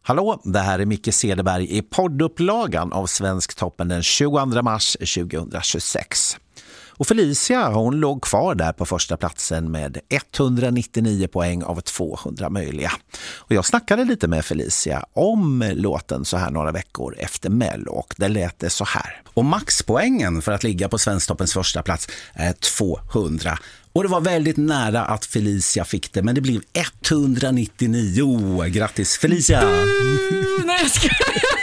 Hallå, det här är Micke Cederberg i poddupplagan av Svensktoppen den 22 mars 2026. Och Felicia, hon låg kvar där på första platsen med 199 poäng av 200 möjliga. Och jag snackade lite med Felicia om låten så här några veckor efter Mello och det lät det så här. Och maxpoängen för att ligga på Svensktoppens första plats är 200. Och det var väldigt nära att Felicia fick det, men det blev 199. Grattis Felicia! Nej, jag ska...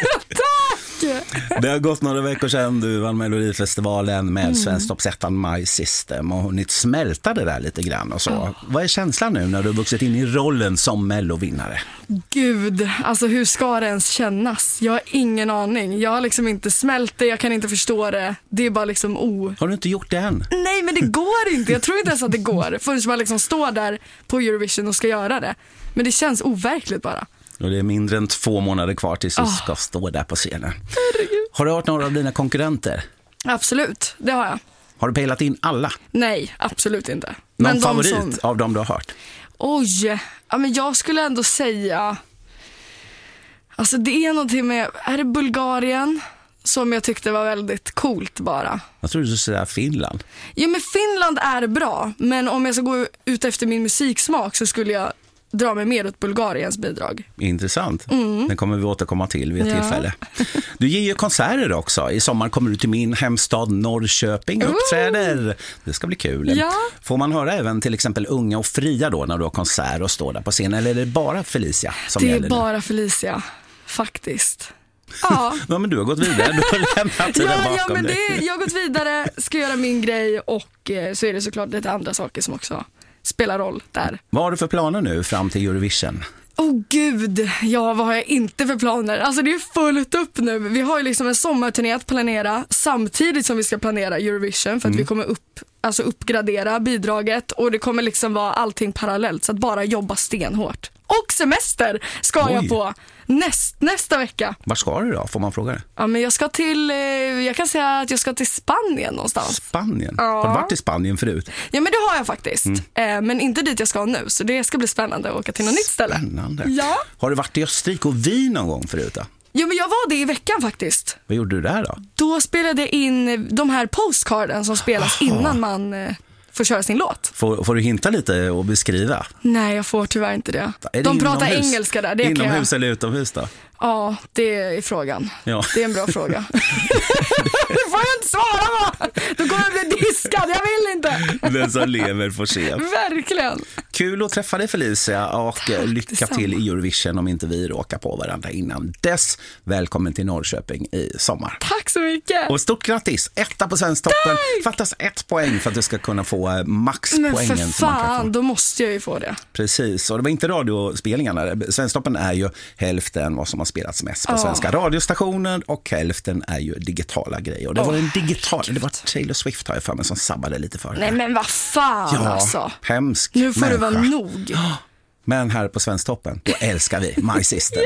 Det har gått några veckor sedan du vann Melodifestivalen med Svensktoppsettan My System och hunnit smälta det där lite grann och så. Vad är känslan nu när du har vuxit in i rollen som Mellovinnare? Gud, alltså hur ska det ens kännas? Jag har ingen aning. Jag har liksom inte smält det, jag kan inte förstå det. Det är bara liksom Har du inte gjort det än? Nej, men det går inte. Jag tror inte ens att det går förrän man liksom står där på Eurovision och ska göra det. Men det känns overkligt bara. Och det är mindre än 2 månader kvar tills du ska stå där på scenen. Herregud. Har du hört några av dina konkurrenter? Absolut, det har jag. Har du pejlat in alla? Nej, absolut inte. Någon men favorit av dem du har hört? Oj, ja, men jag skulle ändå säga... Alltså det är någonting med... Är det Bulgarien som jag tyckte var väldigt coolt bara? Jag tror du skulle säga Finland. Ja, men Finland är bra. Men om jag ska gå ut efter min musiksmak så skulle jag dra mig mer åt Bulgariens bidrag. Intressant. Det kommer vi återkomma till vid ett tillfälle. Du ger ju konserter också. I sommar kommer du till min hemstad Norrköping och uppträder. Det ska bli kul. Ja. Får man höra även till exempel Unga och Fria då när du har konsert och står där på scenen? Eller är det bara Felicia som gäller? Det är bara Felicia, faktiskt. Ja. Ja, men du har gått vidare. Du har lämnat det där bakom men dig. jag har gått vidare, ska göra min grej och så är det såklart lite andra saker som också spelar roll där. Vad har du för planer nu fram till Eurovision? Gud, ja, vad har jag inte för planer? Alltså det är fullt upp nu. Vi har ju liksom en sommarturné att planera samtidigt som vi ska planera Eurovision för att vi kommer uppgradera bidraget och det kommer liksom vara allting parallellt så att bara jobba stenhårt. Och semester ska jag på nästa vecka. Var ska du då? Får man fråga det? Ja, men jag ska till, jag kan säga att jag ska till Spanien någonstans. Spanien? Ja. Har du varit i Spanien förut? Ja, men det har jag faktiskt. Men inte dit jag ska nu, så det ska bli spännande att åka till något nytt ställe. Spännande. Ja. Har du varit i Österrike och Wien någon gång förut då? Jo, men jag var det i veckan faktiskt. Vad gjorde du där då? Då spelade jag in de här postcarden som spelas innan man får köra sin låt. Får du hinta lite och beskriva? Nej, jag får tyvärr inte det. De pratar engelska där. Det inomhus eller utomhus då? Ja, det är frågan. Ja. Det är en bra fråga. Det får jag inte svara på. Då kommer jag bli diskad, jag vill inte. Den som lever får se. Verkligen. Kul att träffa dig Felicia och lycka till i Eurovision om inte vi råkar på varandra innan dess. Välkommen till Norrköping i sommar. Tack så mycket. Och stort grattis, 1 på Svensktoppen. Fattas 1 poäng för att du ska kunna få maxpoängen. Men för fan, som man kan få. då måste jag ju få det. Precis, och det var inte radiospelningarna. Svensktoppen är ju hälften vad som har spelats mest på svenska radiostationer och hälften är ju digitala grejer. Och det var en digital, det var Taylor Swift har jag för mig som sabbade lite för det. Nej, men vad fan alltså. Hemsk nu får människa. det vara nog. Men här på Svensktoppen, då älskar vi My System.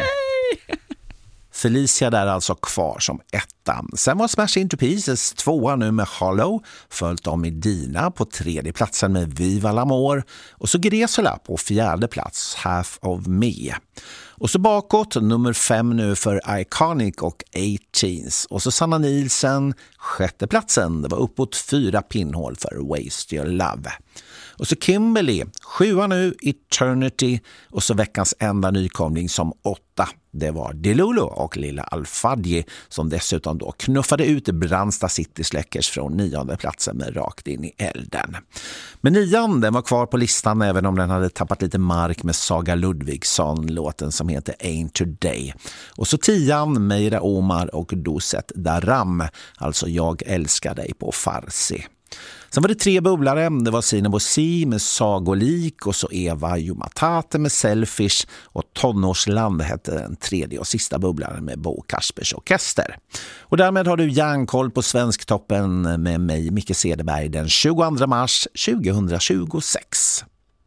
Felicia där alltså kvar som 1. Sen var Smash Into Pieces 2 nu med Hollow, följt av Medina på 3:e platsen med Viva l'Amor och så Gresula på 4:e plats, Half of Me. Och så bakåt nummer 5 nu för Iconic och 18s. Och så Sanna Nielsen 6:e platsen, det var uppåt 4 pinnhål för Waste Your Love. Och så Kimberly 7 nu, Eternity och så veckans enda nykomling som 8. Det var Delulu och Lilla Alfadji som dessutom då knuffade ut Brandsta City Släckers från 9:e platsen med Rakt in i elden. Men 9:an, den var kvar på listan även om den hade tappat lite mark med Saga Ludvigsson, låten som heter Ain't Today. Och så 10:an, Meira Omar och Doset Daram, alltså Jag älskar dig på farsi. Sen var det 3 bubblare, det var Sina Bosi med Sagolik och så Eva Jumatate med Selfish och Tonårsland hette den 3:e och sista bubblaren med Bo Kaspers Orkester. Och därmed har du järnkoll på Svensktoppen med mig Micke Cederberg den 22 mars 2026.